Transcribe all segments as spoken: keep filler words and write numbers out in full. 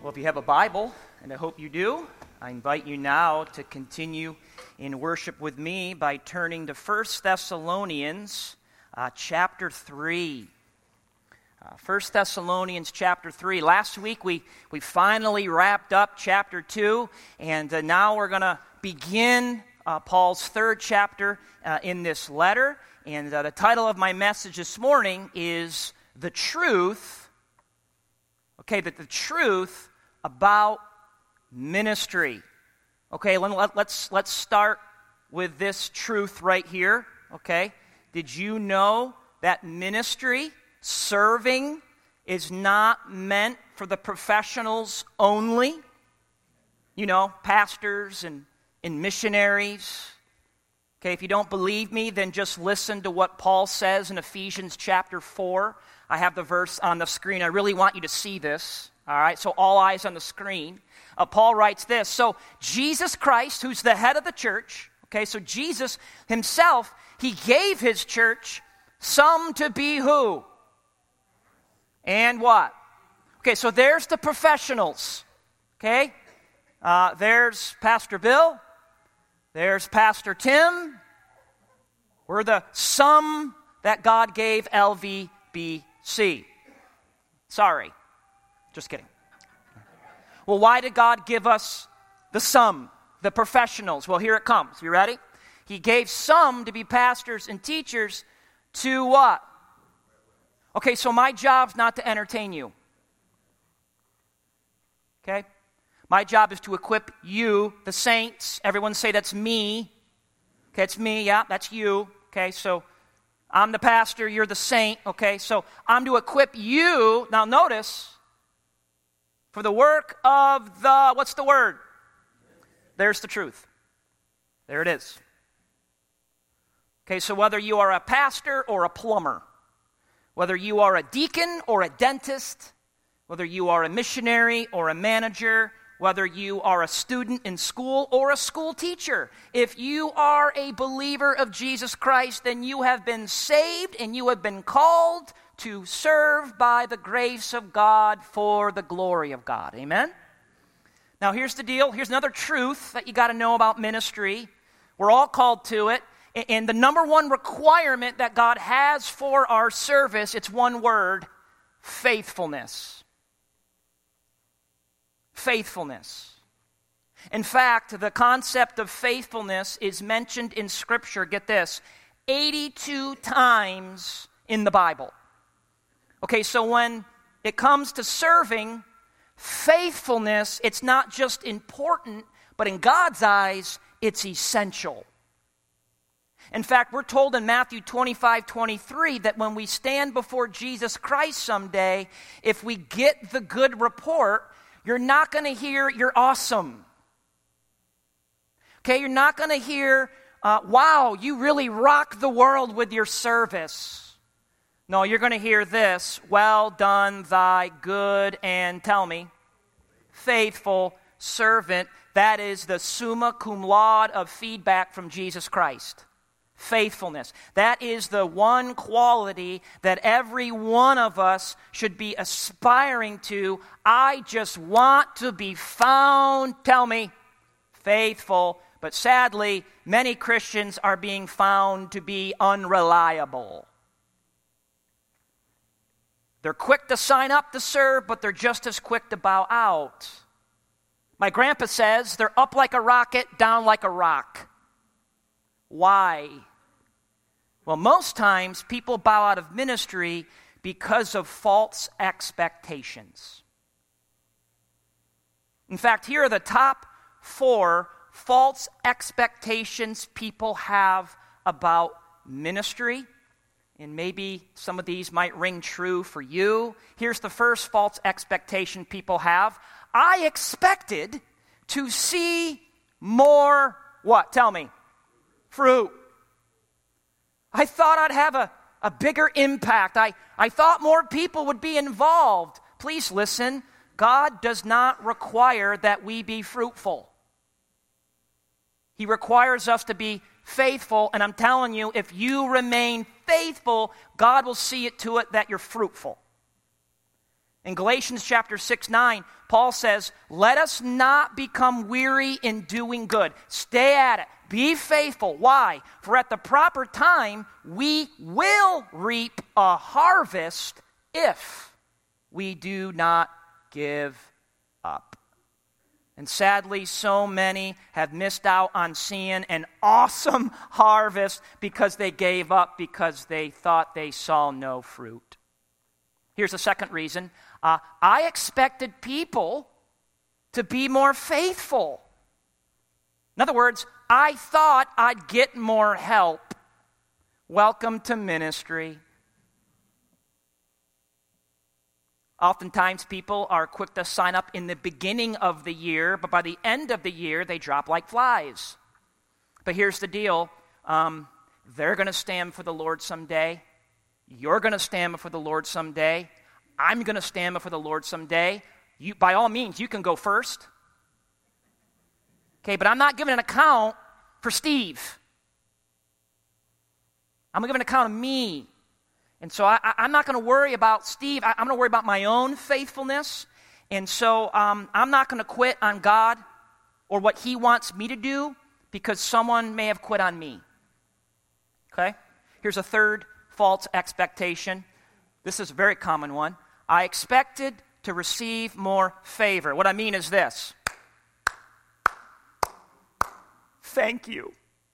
Well, if you have a Bible, and I hope you do, I invite you now to continue in worship with me by turning to First Thessalonians uh, chapter three. Uh, First Thessalonians chapter three. Last week we, we finally wrapped up chapter two, and uh, now we're going to begin uh, Paul's third chapter uh, in this letter. And uh, the title of my message this morning is The Truth, okay, that the truth about ministry. Okay, let, let, let's, let's start with this truth right here, okay? Did you know that ministry, serving, is not meant for the professionals only? You know, pastors and, and missionaries. Okay, if you don't believe me, then just listen to what Paul says in Ephesians chapter four. I have the verse on the screen. I really want you to see this. All right, so all eyes on the screen. Uh, Paul writes this. So Jesus Christ, who's the head of the church, okay, so Jesus himself, he gave his church some to be who? And what? Okay, so there's the professionals, okay? Uh, there's Pastor Bill. There's Pastor Tim. We're the some that God gave L V B C. Sorry. Just kidding. Well, why did God give us the some, the professionals? Well, here it comes. You ready? He gave some to be pastors and teachers to what? Okay, so my job's not to entertain you. Okay? My job is to equip you, the saints. Everyone say that's me. Okay, it's me. Yeah, that's you. Okay, so I'm the pastor. You're the saint. Okay, so I'm to equip you. Now notice, for the work of the, what's the word? There's the truth. There it is. Okay, so whether you are a pastor or a plumber, whether you are a deacon or a dentist, whether you are a missionary or a manager, whether you are a student in school or a school teacher, if you are a believer of Jesus Christ, then you have been saved and you have been called to serve by the grace of God for the glory of God. Amen? Now here's the deal. Here's another truth that you got to know about ministry. We're all called to it. And the number one requirement that God has for our service, it's one word: faithfulness. Faithfulness. In fact, the concept of faithfulness is mentioned in Scripture, get this, eighty-two times in the Bible. Okay, so when it comes to serving, faithfulness, it's not just important, but in God's eyes, it's essential. In fact, we're told in Matthew twenty-five twenty-three that when we stand before Jesus Christ someday, if we get the good report, you're not going to hear, "You're awesome." Okay, you're not going to hear, uh, "Wow, you really rock the world with your service." No, you're going to hear this: "Well done, thy good and," tell me, "faithful servant." That is the summa cum laude of feedback from Jesus Christ. Faithfulness. That is the one quality that every one of us should be aspiring to. I just want to be found, tell me, faithful. But sadly, many Christians are being found to be unreliable. They're quick to sign up to serve, but they're just as quick to bow out. My grandpa says they're up like a rocket, down like a rock. Why? Well, most times people bow out of ministry because of false expectations. In fact, here are the top four false expectations people have about ministry. And maybe some of these might ring true for you. Here's the first false expectation people have. I expected to see more, what? Tell me. Fruit. I thought I'd have a, a bigger impact. I, I thought more people would be involved. Please listen. God does not require that we be fruitful. He requires us to be faithful, and I'm telling you, if you remain faithful, God will see it to it that you're fruitful. In Galatians chapter six, nine, Paul says, let us not become weary in doing good. Stay at it. Be faithful. Why? For at the proper time, we will reap a harvest if we do not give up. And sadly, so many have missed out on seeing an awesome harvest because they gave up, because they thought they saw no fruit. Here's a second reason. Uh, I expected people to be more faithful. In other words, I thought I'd get more help. Welcome to ministry. Oftentimes people are quick to sign up in the beginning of the year, but by the end of the year, they drop like flies. But here's the deal. Um, they're going to stand for the Lord someday. You're going to stand before the Lord someday. I'm going to stand before the Lord someday. You, by all means, you can go first. Okay, but I'm not giving an account for Steve. I'm going to give an account of me. And so I, I, I'm not going to worry about Steve. I, I'm going to worry about my own faithfulness. And so um, I'm not going to quit on God or what he wants me to do because someone may have quit on me. Okay? Here's a third false expectation. This is a very common one. I expected to receive more favor. What I mean is this. Thank you.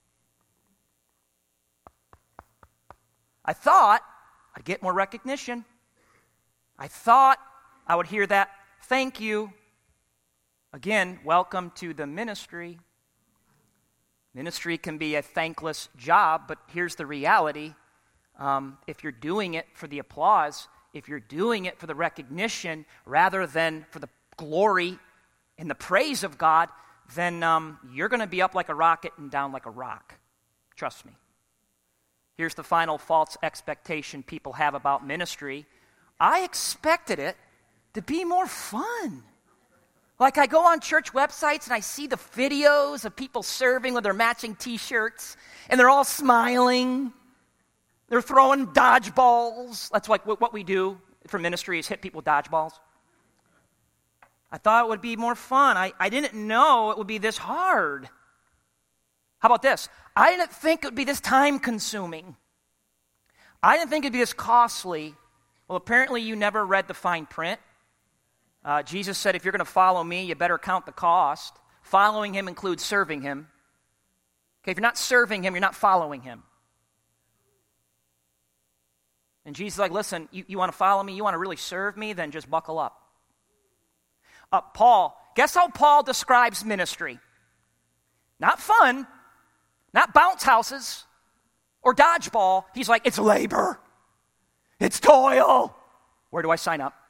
I thought I'd get more recognition. I thought I would hear that thank you. Again, welcome to the ministry. Ministry can be a thankless job, but here's the reality. Um, if you're doing it for the applause, if you're doing it for the recognition rather than for the glory and the praise of God, then um, you're going to be up like a rocket and down like a rock. Trust me. Here's the final false expectation people have about ministry. I expected it to be more fun. Like I go on church websites and I see the videos of people serving with their matching t-shirts and they're all smiling. They're throwing dodgeballs. That's like what we do for ministry is hit people with dodgeballs. I thought it would be more fun. I, I didn't know it would be this hard. How about this? I didn't think it would be this time-consuming. I didn't think it would be this costly. Well, apparently you never read the fine print. Uh, Jesus said, if you're going to follow me, you better count the cost. Following him includes serving him. Okay, if you're not serving him, you're not following him. And Jesus is like, listen, you, you want to follow me? You want to really serve me? Then just buckle up. Uh, Paul, guess how Paul describes ministry? Not fun, not bounce houses or dodgeball. He's like, it's labor. It's toil. Where do I sign up?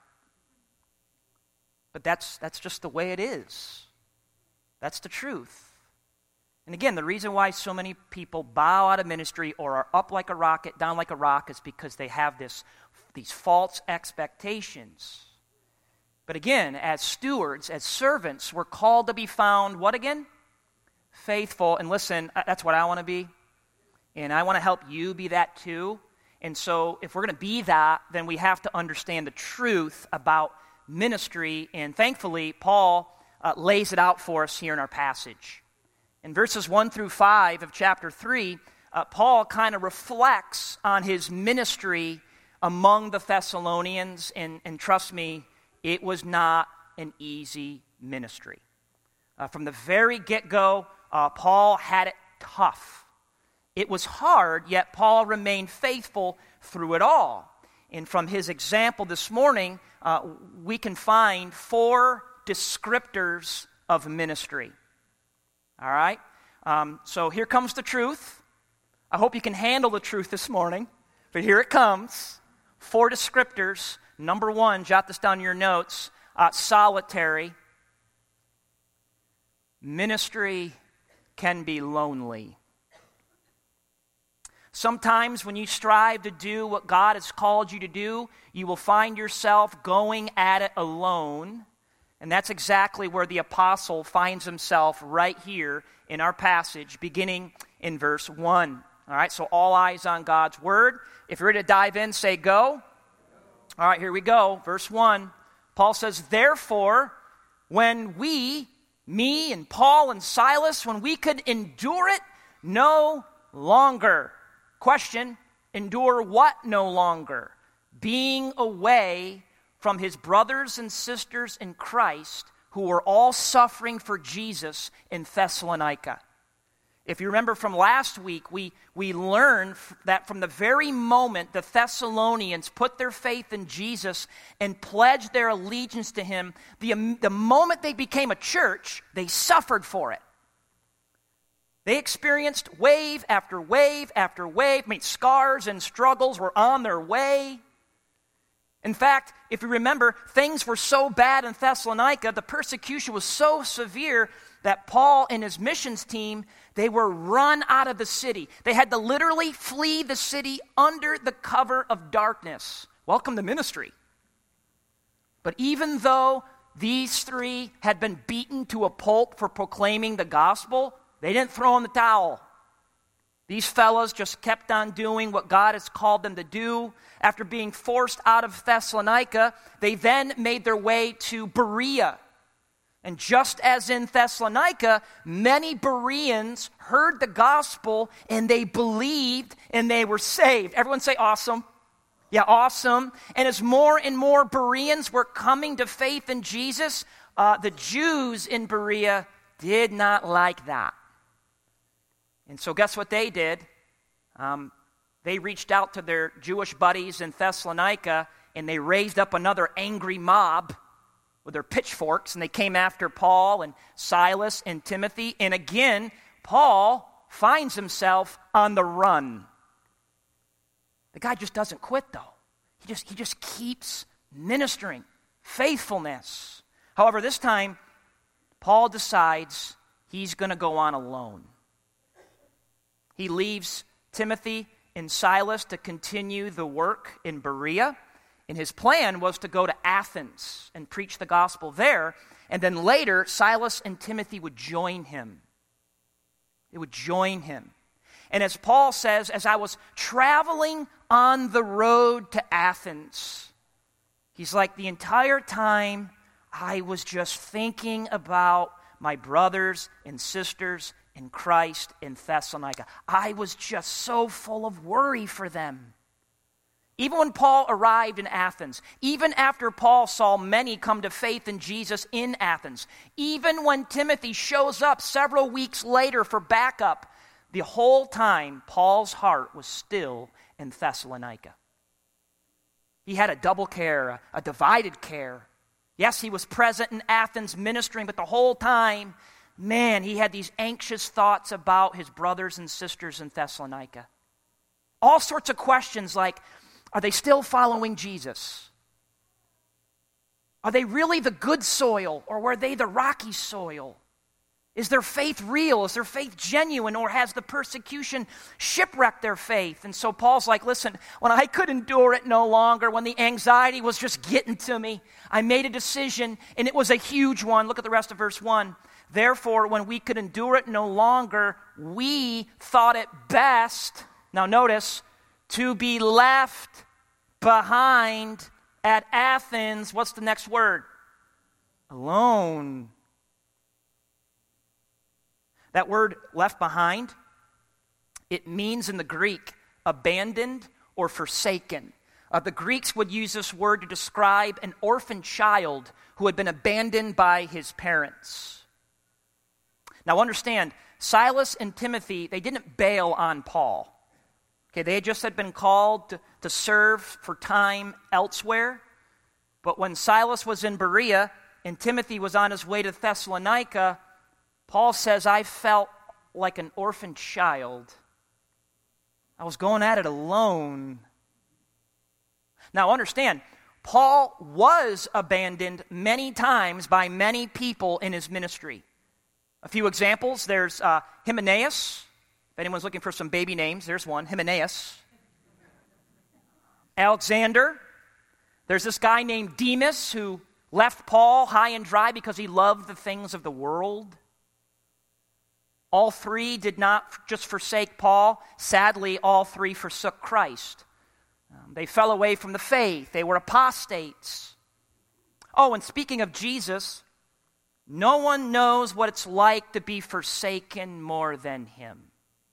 But that's that's just the way it is. That's the truth. And again, the reason why so many people bow out of ministry or are up like a rocket, down like a rock is because they have this these false expectations. But again, as stewards, as servants, we're called to be found, what again? Faithful. And listen, that's what I want to be. And I want to help you be that too. And so if we're going to be that, then we have to understand the truth about ministry. And thankfully, Paul uh, lays it out for us here in our passage. In verses one through five of chapter three, uh, Paul kind of reflects on his ministry among the Thessalonians. And, and trust me, it was not an easy ministry. Uh, from the very get-go, uh, Paul had it tough. It was hard, yet Paul remained faithful through it all. And from his example this morning, uh, we can find four descriptors of ministry. All right? Um, so here comes the truth. I hope you can handle the truth this morning, but here it comes. Four descriptors. Number one, jot this down in your notes, uh, solitary. Ministry can be lonely. Sometimes when you strive to do what God has called you to do, you will find yourself going at it alone. And that's exactly where the apostle finds himself right here in our passage, beginning in verse one. All right, so all eyes on God's word. If you're ready to dive in, say go. All right, here we go. Verse one. Paul says, therefore, when we, me and Paul and Silas, when we could endure it no longer. Question, endure what no longer? Being away from his brothers and sisters in Christ who were all suffering for Jesus in Thessalonica. If you remember from last week, we, we learned that from the very moment the Thessalonians put their faith in Jesus and pledged their allegiance to him, the, the moment they became a church, they suffered for it. They experienced wave after wave after wave. I mean, scars and struggles were on their way. In fact, if you remember, things were so bad in Thessalonica, the persecution was so severe that Paul and his missions team, they were run out of the city. They had to literally flee the city under the cover of darkness. Welcome to ministry. But even though these three had been beaten to a pulp for proclaiming the gospel, they didn't throw in the towel. These fellows just kept on doing what God has called them to do. After being forced out of Thessalonica, they then made their way to Berea. And just as in Thessalonica, many Bereans heard the gospel and they believed and they were saved. Everyone say awesome. Yeah, awesome. And as more and more Bereans were coming to faith in Jesus, uh, the Jews in Berea did not like that. And so guess what they did? Um, they reached out to their Jewish buddies in Thessalonica and they raised up another angry mob with their pitchforks, and they came after Paul and Silas and Timothy. And again, Paul finds himself on the run. The guy just doesn't quit, though. He just, he just keeps ministering. Faithfulness. However, this time, Paul decides he's going to go on alone. He leaves Timothy and Silas to continue the work in Berea. And his plan was to go to Athens and preach the gospel there. And then later, Silas and Timothy would join him. They would join him. And as Paul says, as I was traveling on the road to Athens, he's like, the entire time I was just thinking about my brothers and sisters in Christ in Thessalonica. I was just so full of worry for them. Even when Paul arrived in Athens, even after Paul saw many come to faith in Jesus in Athens, even when Timothy shows up several weeks later for backup, the whole time Paul's heart was still in Thessalonica. He had a double care, a divided care. Yes, he was present in Athens ministering, but the whole time, man, he had these anxious thoughts about his brothers and sisters in Thessalonica. All sorts of questions like, are they still following Jesus? Are they really the good soil, or were they the rocky soil? Is their faith real? Is their faith genuine, or has the persecution shipwrecked their faith? And so Paul's like, listen, when I could endure it no longer, when the anxiety was just getting to me, I made a decision, and it was a huge one. Look at the rest of verse one. Therefore, when we could endure it no longer, we thought it best, now notice, to be left behind at Athens. What's the next word? Alone. That word left behind, it means in the Greek abandoned or forsaken. Uh, the Greeks would use this word to describe an orphan child who had been abandoned by his parents. Now understand, Silas and Timothy, they didn't bail on Paul. Okay, they had just had been called to, to serve for time elsewhere. But when Silas was in Berea and Timothy was on his way to Thessalonica, Paul says, I felt like an orphan child. I was going at it alone. Now understand, Paul was abandoned many times by many people in his ministry. A few examples, there's uh, Hymenaeus. If anyone's looking for some baby names, there's one, Hymenaeus. Alexander. There's this guy named Demas who left Paul high and dry because he loved the things of the world. All three did not just forsake Paul. Sadly, all three forsook Christ. Um, they fell away from the faith. They were apostates. Oh, and speaking of Jesus, no one knows what it's like to be forsaken more than him.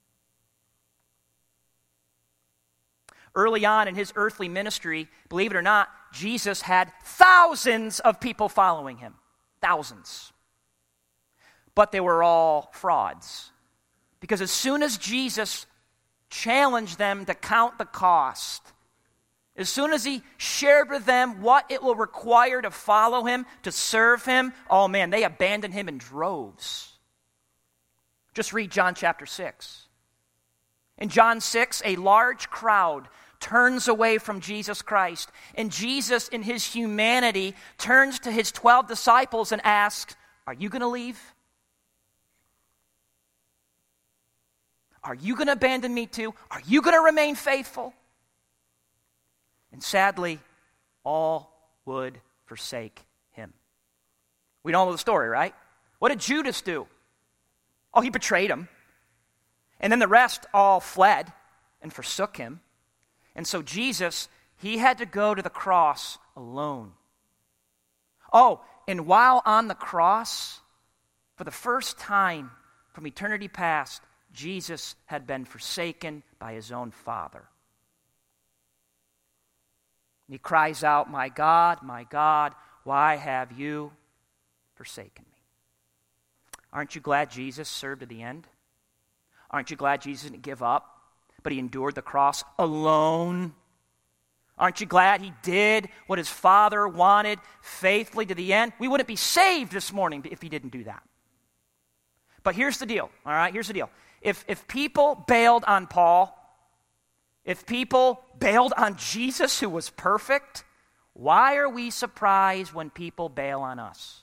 Early on in his earthly ministry, believe it or not, Jesus had thousands of people following him. Thousands. But they were all frauds. Because as soon as Jesus challenged them to count the cost, as soon as he shared with them what it will require to follow him, to serve him, oh man, they abandoned him in droves. Just read John chapter six. In John six, a large crowd turns away from Jesus Christ, and Jesus, in his humanity, turns to his twelve disciples and asks, are you going to leave? Are you going to abandon me too? Are you going to remain faithful? And sadly, all would forsake him. We all know the story, right? What did Judas do? Oh, he betrayed him. And then the rest all fled and forsook him. And so Jesus, he had to go to the cross alone. Oh, and while on the cross, for the first time from eternity past, Jesus had been forsaken by his own Father. And he cries out, my God, my God, why have you forsaken me? Aren't you glad Jesus served to the end? Aren't you glad Jesus didn't give up, but he endured the cross alone? Aren't you glad he did what his Father wanted faithfully to the end? We wouldn't be saved this morning if he didn't do that. But here's the deal, all right? Here's the deal. If, if people bailed on Paul, if people bailed on Jesus, who was perfect, why are we surprised when people bail on us?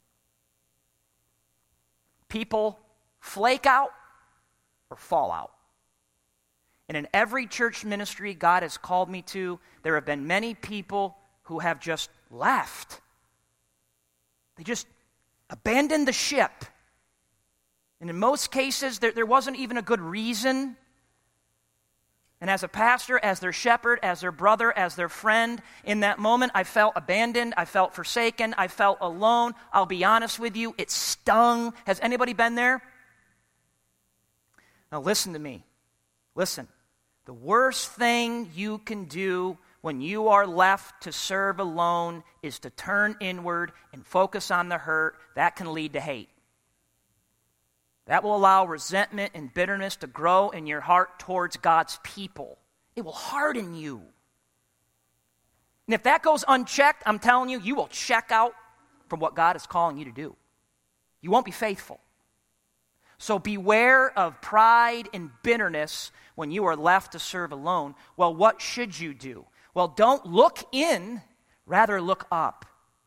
People flake out or fall out. And in every church ministry God has called me to, there have been many people who have just left. They just abandoned the ship. And in most cases, there, there wasn't even a good reason. And as a pastor, as their shepherd, as their brother, as their friend, in that moment, I felt abandoned, I felt forsaken, I felt alone. I'll be honest with you, it stung. Has anybody been there? Now listen to me. Listen. The worst thing you can do when you are left to serve alone is to turn inward and focus on the hurt. That can lead to hate. That will allow resentment and bitterness to grow in your heart towards God's people. It will harden you. And if that goes unchecked, I'm telling you, you will check out from what God is calling you to do. You won't be faithful. So beware of pride and bitterness when you are left to serve alone. Well, what should you do? Well, don't look in, rather look up.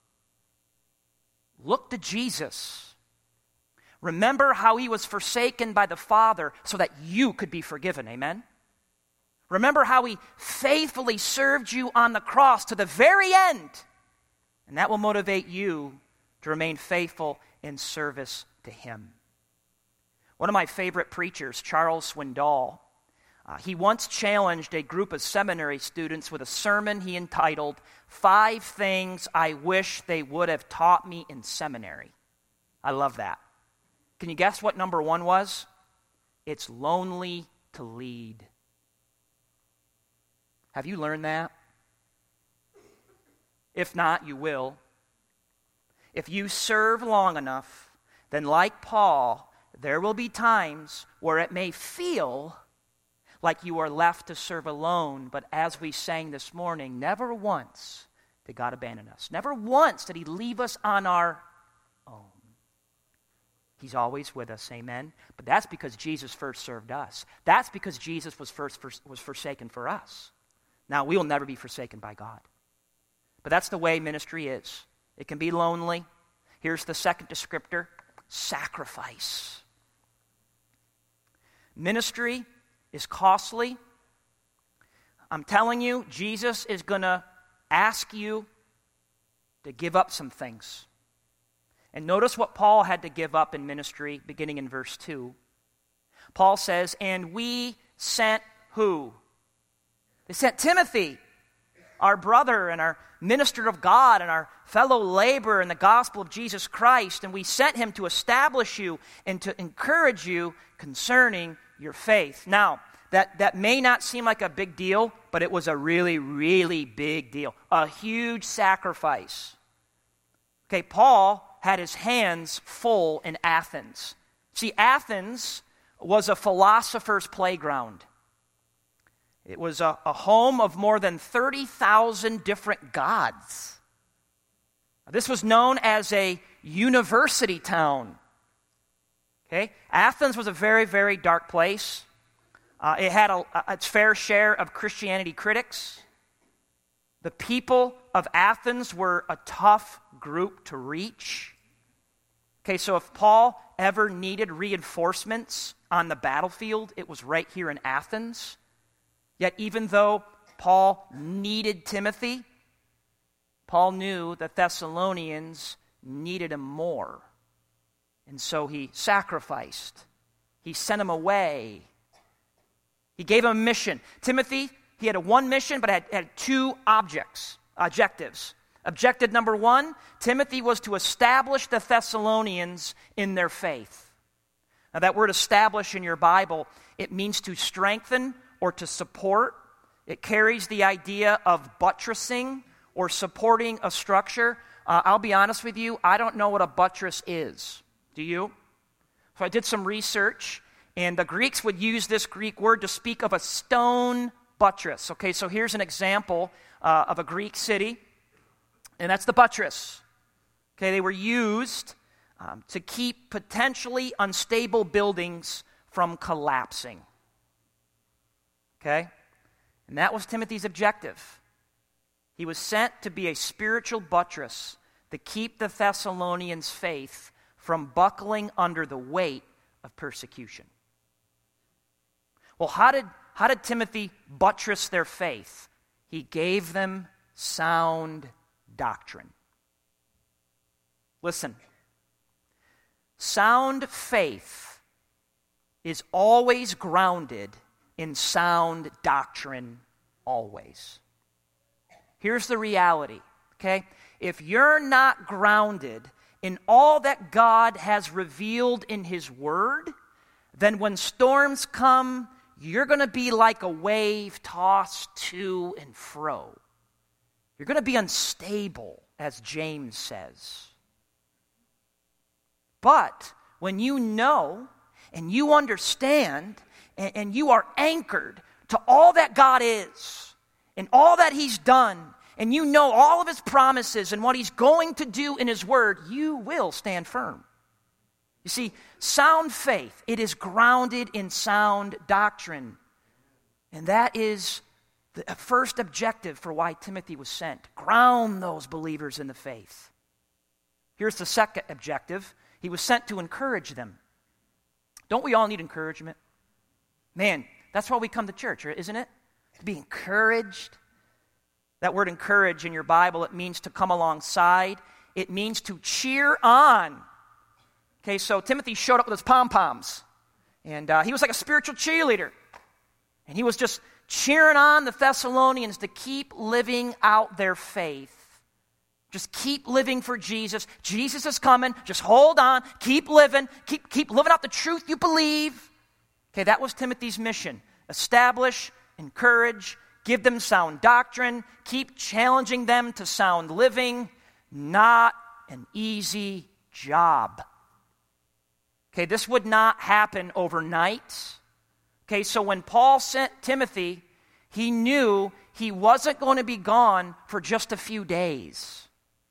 Look to Jesus. Remember how he was forsaken by the Father so that you could be forgiven. Amen? Remember how he faithfully served you on the cross to the very end. And that will motivate you to remain faithful in service to him. One of my favorite preachers, Charles Swindoll, uh, he once challenged a group of seminary students with a sermon he entitled, Five Things I Wish They Would Have Taught Me in Seminary. I love that. Can you guess what number one was? It's lonely to lead. Have you learned that? If not, you will. If you serve long enough, then like Paul, there will be times where it may feel like you are left to serve alone, but as we sang this morning, never once did God abandon us. Never once did he leave us on our own. He's always with us, amen? But that's because Jesus first served us. That's because Jesus was first was forsaken for us. Now, we will never be forsaken by God. But that's the way ministry is. It can be lonely. Here's the second descriptor, sacrifice. Ministry is costly. I'm telling you, Jesus is going to ask you to give up some things. And notice what Paul had to give up in ministry, beginning in verse two. Paul says, and we sent who? They sent Timothy. our brother and our minister of God and our fellow laborer in the gospel of Jesus Christ, and we sent him to establish you and to encourage you concerning your faith. Now, that, that may not seem like a big deal, but it was a really, really big deal. A huge sacrifice. Okay, Paul had his hands full in Athens. See, Athens was a philosopher's playground. It was a, a home of more than thirty thousand different gods. This was known as a university town. Okay, Athens was a very, very dark place. Uh, it had a, a, its fair share of Christianity critics. The people of Athens were a tough group to reach. Okay, so if Paul ever needed reinforcements on the battlefield, it was right here in Athens. Yet even though Paul needed Timothy, Paul knew the Thessalonians needed him more. And so he sacrificed. He sent him away. He gave him a mission. Timothy, he had a one mission, but had, had two objects, objectives. Objective number one, Timothy was to establish the Thessalonians in their faith. Now that word establish in your Bible, it means to strengthen or to support. It carries the idea of buttressing or supporting a structure. Uh, I'll be honest with you, I don't know what a buttress is. Do you? So I did some research, and the Greeks would use this Greek word to speak of a stone buttress. Okay, so here's an example uh, of a Greek city, and that's the buttress. Okay, they were used um, to keep potentially unstable buildings from collapsing. Okay? And that was Timothy's objective. He was sent to be a spiritual buttress to keep the Thessalonians' faith from buckling under the weight of persecution. Well, how did, how did Timothy buttress their faith? He gave them sound doctrine. Listen, sound faith is always grounded in sound doctrine, always. Here's the reality, okay? If you're not grounded in all that God has revealed in His Word, then when storms come, you're going to be like a wave tossed to and fro. You're going to be unstable, as James says. But when you know and you understand and, and you are anchored to all that God is and all that He's done, and you know all of His promises and what He's going to do in His Word, you will stand firm. You see, sound faith, it is grounded in sound doctrine. And that is the first objective for why Timothy was sent. Ground those believers in the faith. Here's the second objective. He was sent to encourage them. Don't we all need encouragement? Man, that's why we come to church, isn't it? To be encouraged. That word encourage in your Bible, it means to come alongside. It means to cheer on. Okay, so Timothy showed up with his pom-poms. And uh, he was like a spiritual cheerleader. And he was just cheering on the Thessalonians to keep living out their faith. Just keep living for Jesus. Jesus is coming. Just hold on. Keep living. Keep, keep living out the truth you believe. Okay, that was Timothy's mission. Establish, encourage, give them sound doctrine, keep challenging them to sound living. Not an easy job. Okay, this would not happen overnight. Okay, so when Paul sent Timothy, he knew he wasn't going to be gone for just a few days.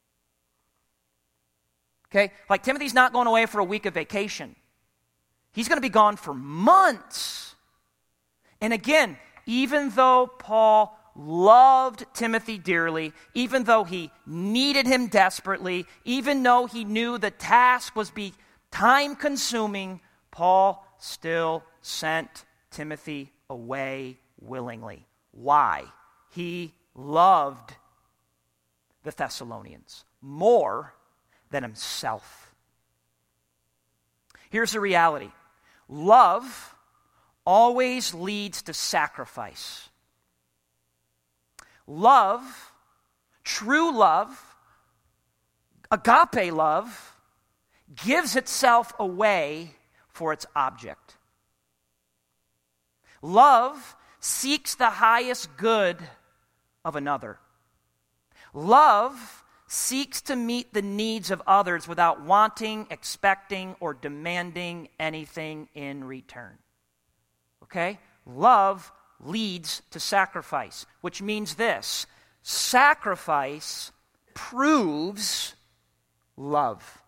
Okay, like Timothy's not going away for a week of vacation. He's going to be gone for months. And again, even though Paul loved Timothy dearly, even though he needed him desperately, even though he knew the task was be time-consuming, Paul still sent Timothy away willingly. Why? He loved the Thessalonians more than himself. Here's the reality. Love always leads to sacrifice. love, true love, agape love, gives itself away for its object. Love seeks the highest good of another. Love seeks to meet the needs of others without wanting, expecting, or demanding anything in return. Okay? Love leads to sacrifice, which means this: sacrifice proves love.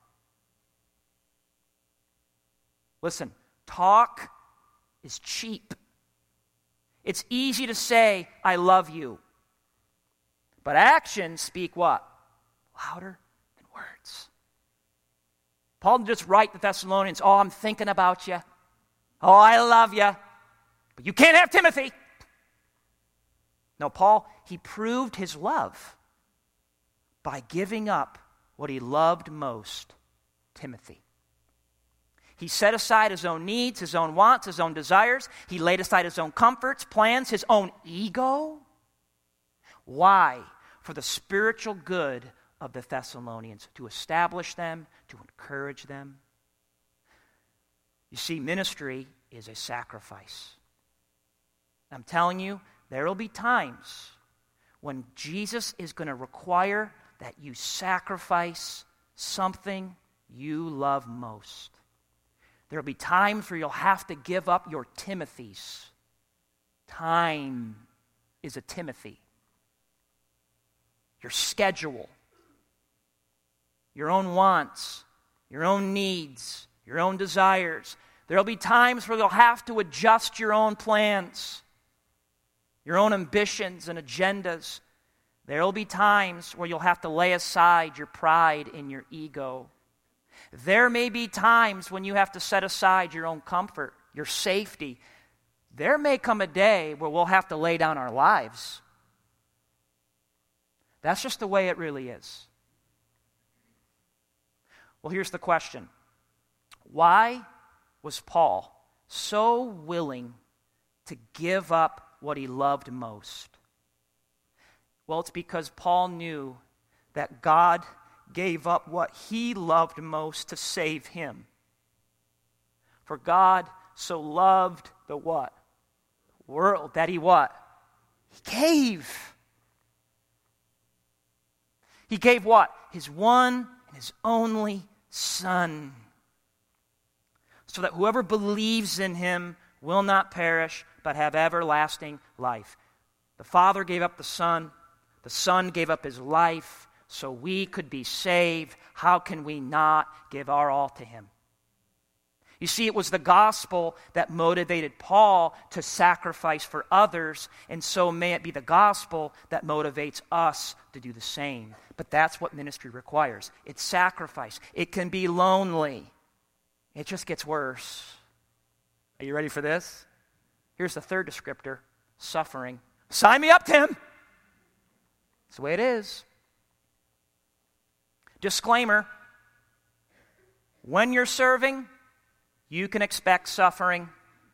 Listen, talk is cheap. It's easy to say, I love you. But actions speak what? Louder than words. Paul didn't just write the Thessalonians, oh, I'm thinking about you. Oh, I love you. But you can't have Timothy. No, Paul, he proved his love by giving up what he loved most, Timothy. He set aside his own needs, his own wants, his own desires. He laid aside his own comforts, plans, his own ego. Why? For the spiritual good of the Thessalonians, to establish them, to encourage them. You see, ministry is a sacrifice. I'm telling you, there will be times when Jesus is going to require that you sacrifice something you love most. There will be times where you'll have to give up your Timothys. Time is a Timothy. Your schedule, your own wants, your own needs, your own desires. There will be times where you'll have to adjust your own plans, your own ambitions and agendas. There will be times where you'll have to lay aside your pride and your ego. There may be times when you have to set aside your own comfort, your safety. There may come a day where we'll have to lay down our lives. That's just the way it really is. Well, here's the question. Why was Paul so willing to give up what he loved most? Well, it's because Paul knew that God gave up what he loved most to save him. For God so loved the what? World that he what? He gave. He gave what? His one and his only Son. So that whoever believes in him will not perish, but have everlasting life. The Father gave up the Son. The Son gave up his life so we could be saved. How can we not give our all to him? You see, it was the gospel that motivated Paul to sacrifice for others, and so may it be the gospel that motivates us to do the same. But that's what ministry requires. It's sacrifice. It can be lonely. It just gets worse. Are you ready for this? Here's the third descriptor, suffering. Sign me up, Tim. That's the way it is. Disclaimer, when you're serving, you can expect suffering.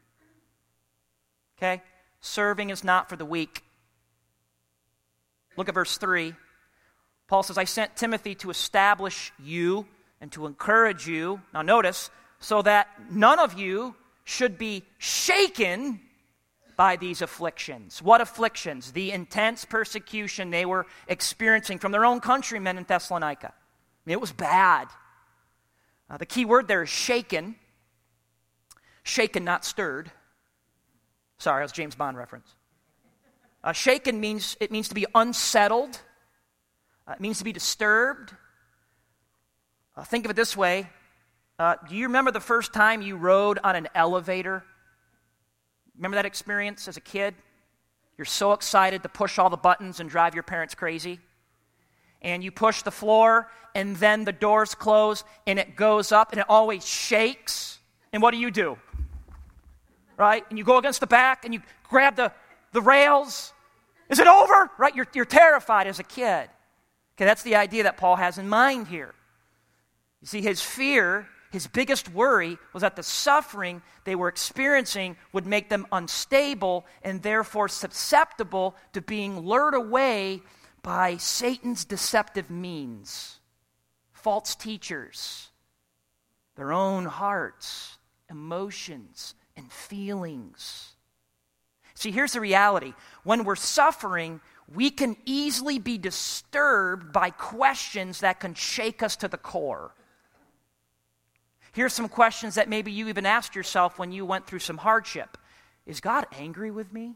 Okay? Serving is not for the weak. Look at verse three. Paul says, I sent Timothy to establish you and to encourage you. Now notice, so that none of you should be shaken by these afflictions. What afflictions? The intense persecution they were experiencing from their own countrymen in Thessalonica. I mean, it was bad. Uh, the key word there is shaken. Shaken, not stirred. Sorry, that was a James Bond reference. Uh, shaken means, it means to be unsettled. Uh, it means to be disturbed. Uh, think of it this way. Uh, do you remember the first time you rode on an elevator? Remember that experience as a kid? You're so excited to push all the buttons and drive your parents crazy. And you push the floor, and then the doors close, and it goes up, and it always shakes. And what do you do? Right? And you go against the back, and you grab the, the rails. Is it over? Right? You're, you're terrified as a kid. Okay, that's the idea that Paul has in mind here. You see, his fear his biggest worry was that the suffering they were experiencing would make them unstable and therefore susceptible to being lured away by Satan's deceptive means, false teachers, their own hearts, emotions, and feelings. See, here's the reality. When we're suffering, we can easily be disturbed by questions that can shake us to the core. Here's some questions that maybe you even asked yourself when you went through some hardship. Is God angry with me?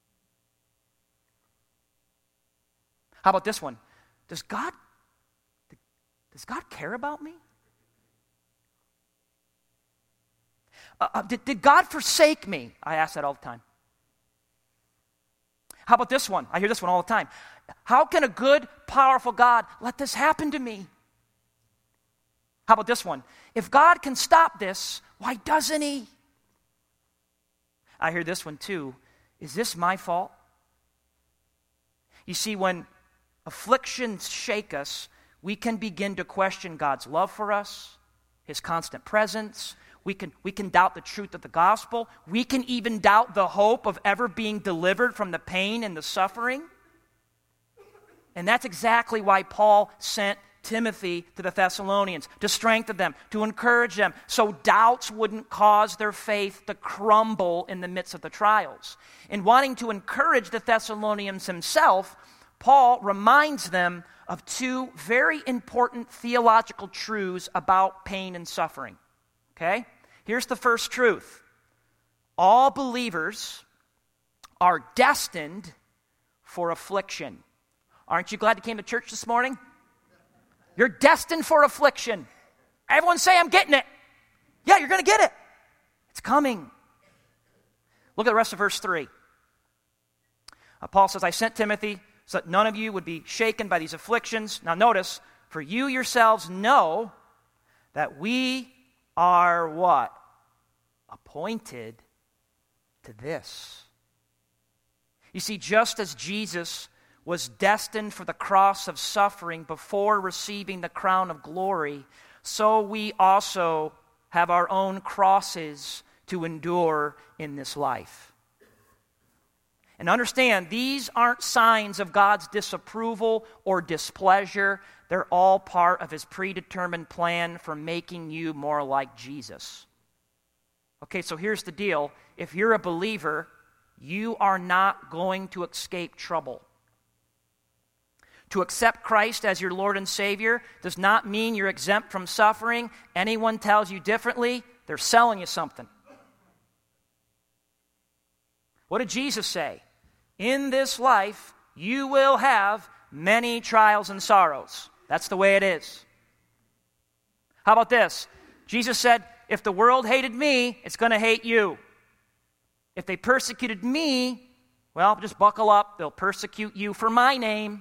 How about this one? Does God, does God care about me? Uh, uh, did, did God forsake me? I ask that all the time. How about this one? I hear this one all the time. How can a good, powerful God let this happen to me? How about this one? If God can stop this, why doesn't he? I hear this one too. Is this my fault? You see, when afflictions shake us, we can begin to question God's love for us, his constant presence. We can, we can doubt the truth of the gospel. We can even doubt the hope of ever being delivered from the pain and the suffering. And that's exactly why Paul sent Timothy to the Thessalonians, to strengthen them, to encourage them, so doubts wouldn't cause their faith to crumble in the midst of the trials. In wanting to encourage the Thessalonians himself, Paul reminds them of two very important theological truths about pain and suffering. Okay? Here's the first truth. All believers are destined for affliction. Aren't you glad you came to church this morning? You're destined for affliction. Everyone say, I'm getting it. Yeah, you're going to get it. It's coming. Look at the rest of verse three. Uh, Paul says, I sent Timothy so that none of you would be shaken by these afflictions. Now notice, for you yourselves know that we are what? Appointed to this. You see, just as Jesus was destined for the cross of suffering before receiving the crown of glory, so we also have our own crosses to endure in this life. And understand, these aren't signs of God's disapproval or displeasure. They're all part of his predetermined plan for making you more like Jesus. Okay, so here's the deal. If you're a believer, you are not going to escape trouble. To accept Christ as your Lord and Savior does not mean you're exempt from suffering. Anyone tells you differently, they're selling you something. What did Jesus say? In this life, you will have many trials and sorrows. That's the way it is. How about this? Jesus said, if the world hated me, it's going to hate you. If they persecuted me, well, just buckle up. They'll persecute you for my name.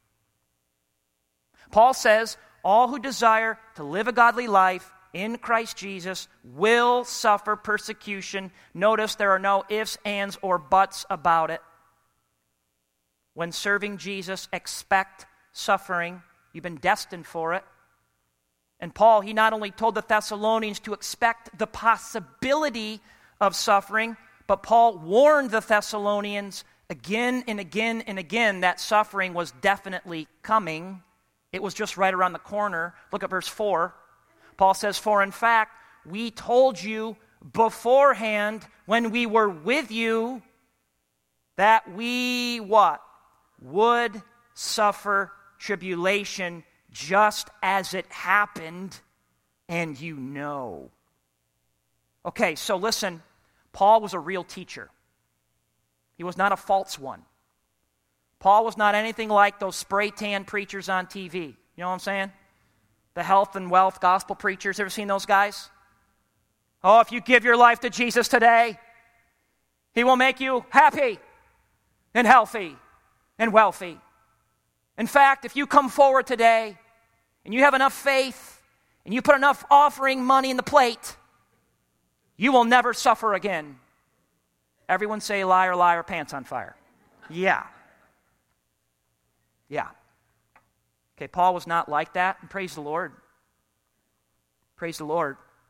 Paul says, all who desire to live a godly life in Christ Jesus will suffer persecution. Notice there are no ifs, ands, or buts about it. When serving Jesus, expect suffering. You've been destined for it. And Paul, he not only told the Thessalonians to expect the possibility of suffering, but Paul warned the Thessalonians again and again and again that suffering was definitely coming. It was just right around the corner. Look at verse four. Paul says, for in fact, we told you beforehand when we were with you that we, what? Would suffer tribulation just as it happened, and you know. Okay, so listen, Paul was a real teacher. He was not a false one. Paul was not anything like those spray tan preachers on T V. You know what I'm saying? The health and wealth gospel preachers. Ever seen those guys? Oh, if you give your life to Jesus today, he will make you happy and healthy and wealthy. In fact, if you come forward today and you have enough faith and you put enough offering money in the plate, you will never suffer again. Everyone say liar, liar, pants on fire. Yeah. Yeah. Okay, Paul was not like that, and praise the Lord. Praise the Lord.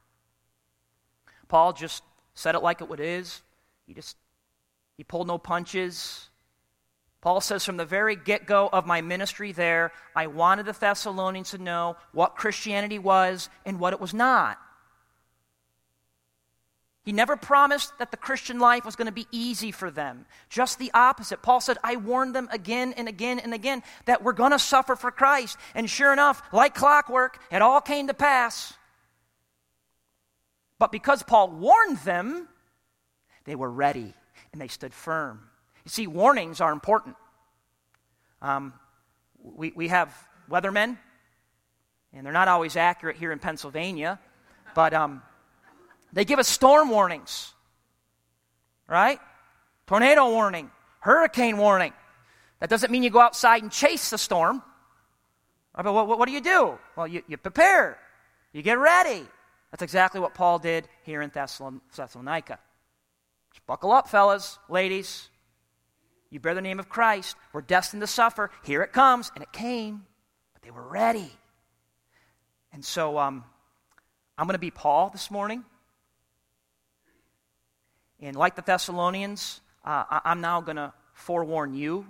Paul just said it like it is. He just, he pulled no punches. Paul says, from the very get-go of my ministry there, I wanted the Thessalonians to know what Christianity was and what it was not. He never promised that the Christian life was going to be easy for them. Just the opposite. Paul said, I warned them again and again and again that we're going to suffer for Christ. And sure enough, like clockwork, it all came to pass. But because Paul warned them, they were ready and they stood firm. You see, warnings are important. Um, we, we have weathermen, and they're not always accurate here in Pennsylvania, but um, they give us storm warnings, right? Tornado warning, hurricane warning. That doesn't mean you go outside and chase the storm. But what, what do you do? Well, you, you prepare. You get ready. That's exactly what Paul did here in Thessalonica. Just buckle up, fellas, ladies. You bear the name of Christ. We're destined to suffer. Here it comes. And it came. But they were ready. And so um, I'm going to be Paul this morning. And like the Thessalonians, uh, I- I'm now going to forewarn you.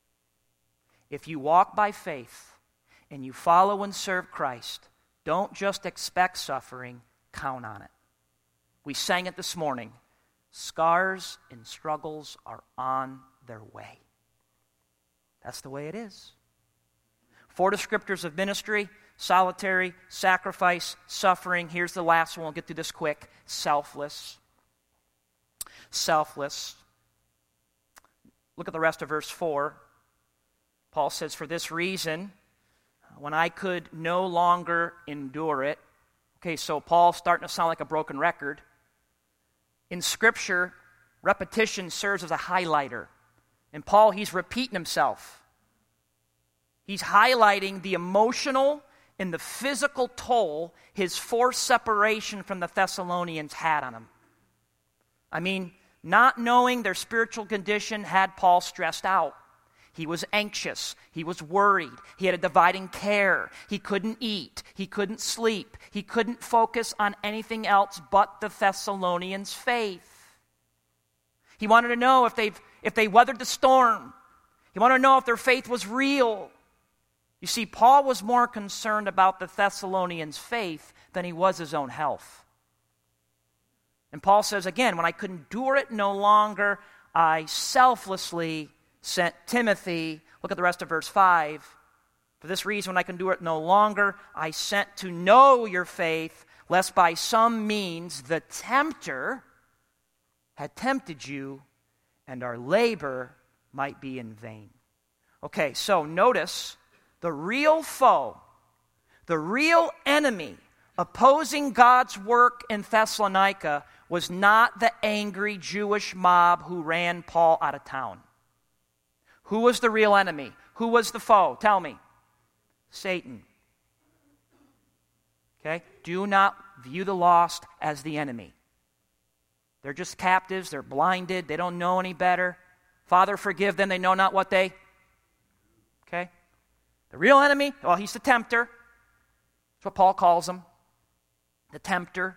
If you walk by faith and you follow and serve Christ, don't just expect suffering, count on it. We sang it this morning. Scars and struggles are on their way. That's the way it is. Four descriptors of ministry: solitary, sacrifice, suffering. Here's the last one. We'll get through this quick. Selfless. Selfless. Look at the rest of verse four. Paul says, for this reason, when I could no longer endure it. Okay, so Paul's starting to sound like a broken record. In Scripture, repetition serves as a highlighter. And Paul, he's repeating himself. He's highlighting the emotional and the physical toll his forced separation from the Thessalonians had on him. I mean, not knowing their spiritual condition had Paul stressed out. He was anxious. He was worried. He had a dividing care. He couldn't eat. He couldn't sleep. He couldn't focus on anything else but the Thessalonians' faith. He wanted to know if they've if they weathered the storm. He wanted to know if their faith was real. You see, Paul was more concerned about the Thessalonians' faith than he was his own health. And Paul says again, when I could endure it no longer, I selflessly sent Timothy. Look at the rest of verse five. For this reason, when I can do it no longer, I sent to know your faith, lest by some means the tempter had tempted you, and our labor might be in vain. Okay, so notice the real foe, the real enemy opposing God's work in Thessalonica was not the angry Jewish mob who ran Paul out of town. Who was the real enemy? Who was the foe? Tell me. Satan. Okay? Do not view the lost as the enemy. They're just captives. They're blinded. They don't know any better. Father, forgive them. They know not what they... Okay? The real enemy, well, he's the tempter. That's what Paul calls him. The tempter.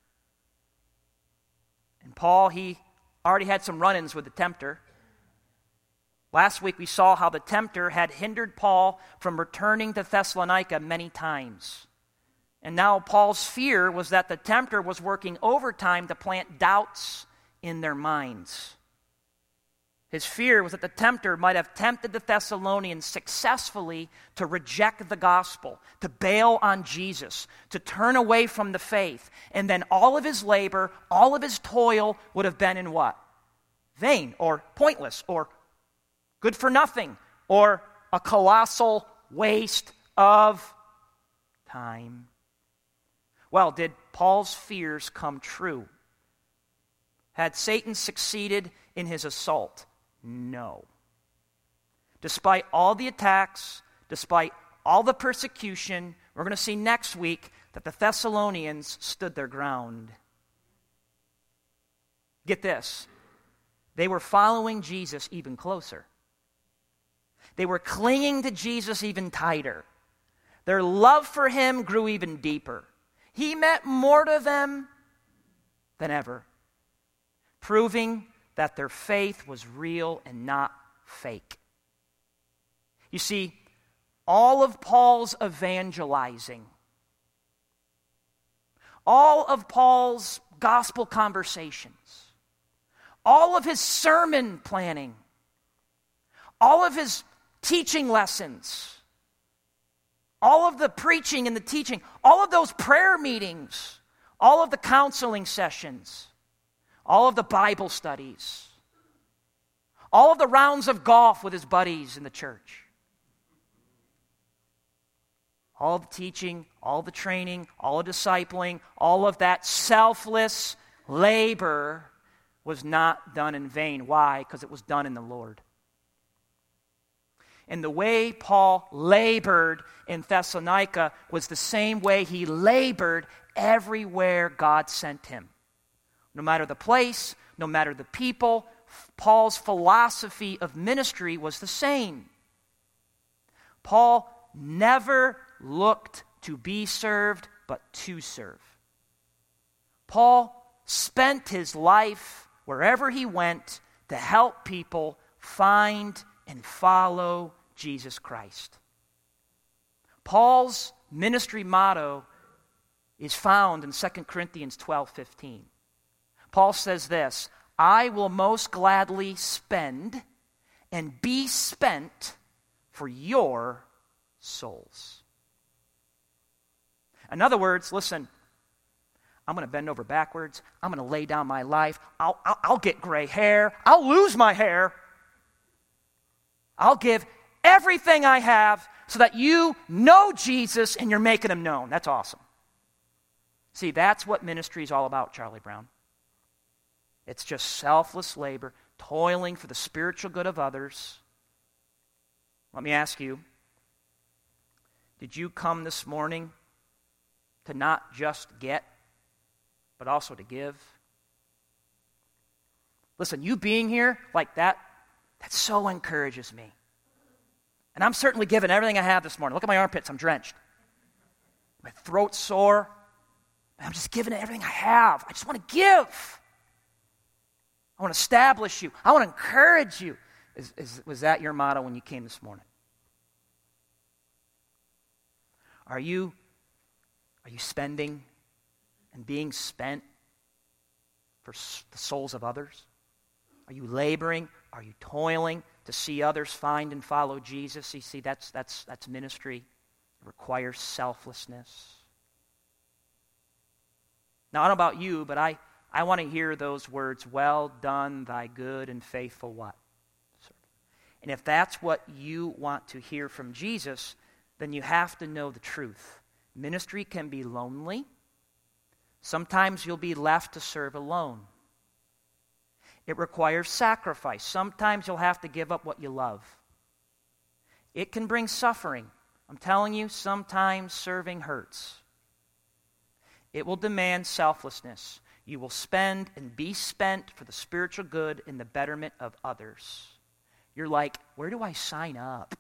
And Paul, he already had some run-ins with the tempter. Last week we saw how the tempter had hindered Paul from returning to Thessalonica many times. And now Paul's fear was that the tempter was working overtime to plant doubts in their minds. His fear was that the tempter might have tempted the Thessalonians successfully to reject the gospel, to bail on Jesus, to turn away from the faith. And then all of his labor, all of his toil would have been in what? Vain or pointless or good for nothing or a colossal waste of time. Well, did Paul's fears come true? Had Satan succeeded in his assault? No. Despite all the attacks, despite all the persecution, we're going to see next week that the Thessalonians stood their ground. Get this. They were following Jesus even closer. They were clinging to Jesus even tighter. Their love for him grew even deeper. He meant more to them than ever, proving that their faith was real and not fake. You see, all of Paul's evangelizing, all of Paul's gospel conversations, all of his sermon planning, all of his teaching lessons, all of the preaching and the teaching, all of those prayer meetings, all of the counseling sessions, all of the Bible studies, all of the rounds of golf with his buddies in the church, all the teaching, all the training, all the discipling, all of that selfless labor was not done in vain. Why? Because it was done in the Lord. And the way Paul labored in Thessalonica was the same way he labored everywhere God sent him. No matter the place, no matter the people, Paul's philosophy of ministry was the same. Paul never looked to be served, but to serve. Paul spent his life wherever he went to help people find and follow Jesus Christ. Paul's ministry motto is found in Second Corinthians twelve fifteen. Paul says this, I will most gladly spend and be spent for your souls. In other words, listen, I'm going to bend over backwards. I'm going to lay down my life. I'll, I'll, I'll get gray hair. I'll lose my hair. I'll give everything I have so that you know Jesus and you're making him known. That's awesome. See, that's what ministry is all about, Charlie Brown. It's just selfless labor, toiling for the spiritual good of others. Let me ask you, did you come this morning to not just get, but also to give? Listen, you being here like that, that so encourages me. And I'm certainly giving everything I have this morning. Look at my armpits, I'm drenched. My throat's sore. I'm just giving it everything I have. I just want to give. I want to establish you. I want to encourage you. Is, is, was that your motto when you came this morning? Are you, are you spending and being spent for the souls of others? Are you laboring? Are you toiling to see others find and follow Jesus? You see, that's, that's, that's ministry. It requires selflessness. Now, I don't know about you, but I, I want to hear those words, well done, thy good and faithful what? And if that's what you want to hear from Jesus, then you have to know the truth. Ministry can be lonely. Sometimes you'll be left to serve alone. It requires sacrifice. Sometimes you'll have to give up what you love. It can bring suffering. I'm telling you, sometimes serving hurts. It will demand selflessness. You will spend and be spent for the spiritual good and the betterment of others. You're like, where do I sign up?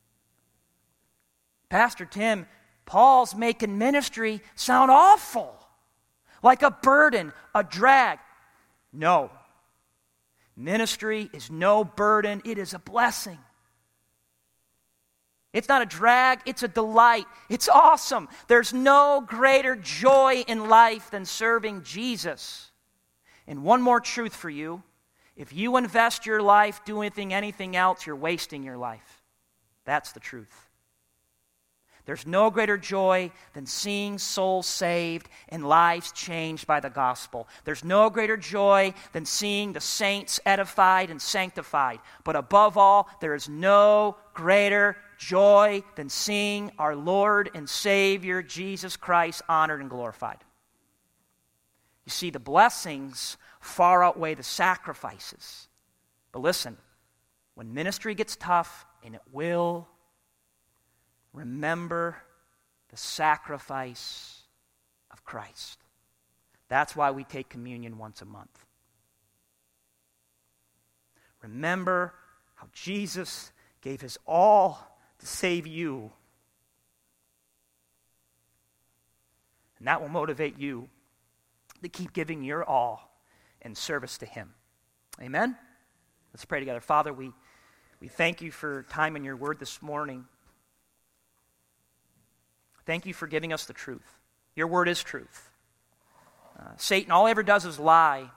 Pastor Tim, Paul's making ministry sound awful. Like a burden, a drag. No. Ministry is no burden. It is a blessing. It's not a drag, it's a delight. It's awesome. There's no greater joy in life than serving Jesus. And one more truth for you. If you invest your life doing anything, anything else, you're wasting your life. That's the truth. There's no greater joy than seeing souls saved and lives changed by the gospel. There's no greater joy than seeing the saints edified and sanctified. But above all, there is no greater joy than seeing our Lord and Savior Jesus Christ honored and glorified. You see, the blessings far outweigh the sacrifices. But listen, when ministry gets tough, and it will, remember the sacrifice of Christ. That's why we take communion once a month. Remember how Jesus gave his all to save you. And that will motivate you to keep giving your all in service to him. Amen? Let's pray together. Father, we, we thank you for time in your word this morning. Thank you for giving us the truth. Your word is truth. Uh, Satan, all he ever does is lie.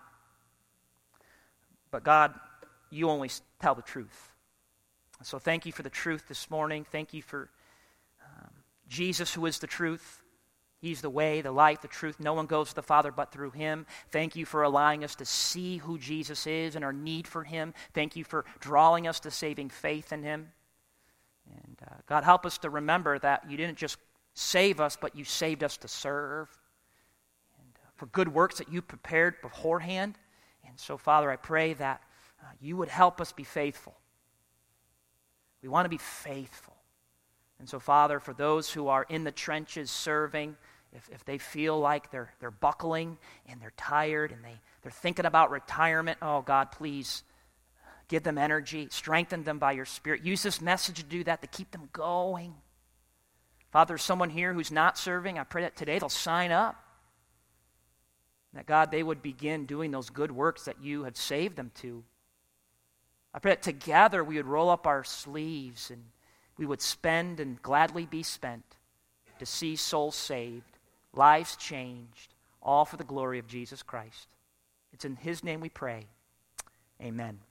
But God, you only tell the truth. So thank you for the truth this morning. Thank you for um, Jesus, who is the truth. He's the way, the life, the truth. No one goes to the Father but through him. Thank you for allowing us to see who Jesus is and our need for him. Thank you for drawing us to saving faith in him. And uh, God, help us to remember that you didn't just save us, but you saved us to serve. And uh, for good works that you prepared beforehand. And so, Father, I pray that uh, you would help us be faithful. We want to be faithful. And so, Father, for those who are in the trenches serving, if, if they feel like they're, they're buckling and they're tired and they, they're thinking about retirement, oh, God, please give them energy, strengthen them by your Spirit. Use this message to do that, to keep them going. Father, there's someone here who's not serving. I pray that today they'll sign up. That, God, they would begin doing those good works that you have saved them to. I pray that together we would roll up our sleeves and we would spend and gladly be spent to see souls saved, lives changed, all for the glory of Jesus Christ. It's in his name we pray. Amen.